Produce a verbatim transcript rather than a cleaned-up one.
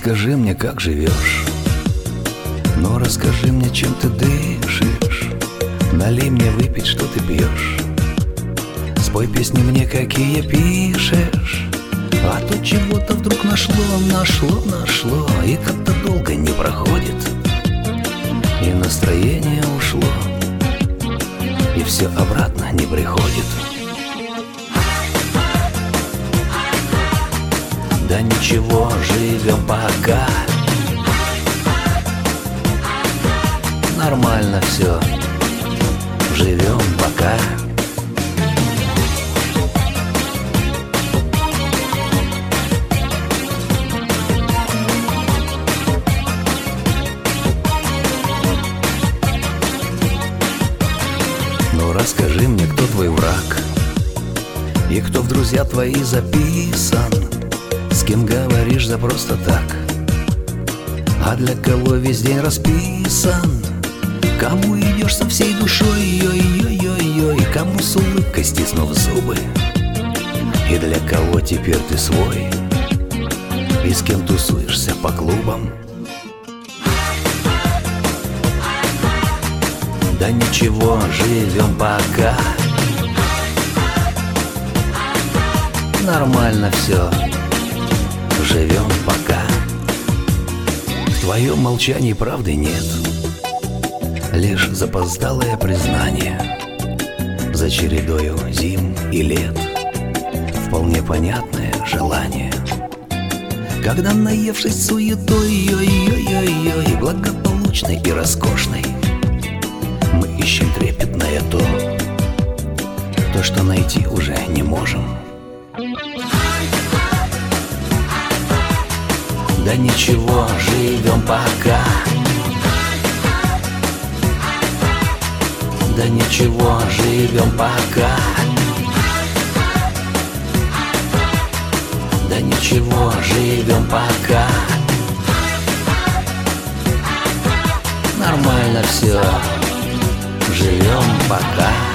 расскажи мне, как живешь. Ну, расскажи мне, чем ты дышишь. Налей мне выпить, что ты пьешь. Спой песни мне, какие пишешь. А то чего-то вдруг нашло, нашло, нашло, и как-то долго не проходит, и настроение ушло, и все обратно не приходит. Да ничего, живем пока. Нормально все, живем пока. Ну расскажи мне, кто твой враг, и кто в друзья твои записан, с кем говоришь за просто так, а для кого весь день расписан. Кому идешь со всей душой, ой-ой-ой-ой, кому с улыбкой стиснув зубы, и для кого теперь ты свой, и с кем тусуешься по клубам. Да ничего, живем пока. Нормально все, живем пока. В твоем молчании правды нет, лишь запоздалое признание за чередою зим и лет. Вполне понятное желание, когда, наевшись суетой, ой-ой-ой-ой, благополучной и роскошной, мы ищем трепетное то, то, что найти уже не можем. Да ничего, живем пока. Да ничего, живем пока. Да ничего, живем пока. Нормально все, живем пока.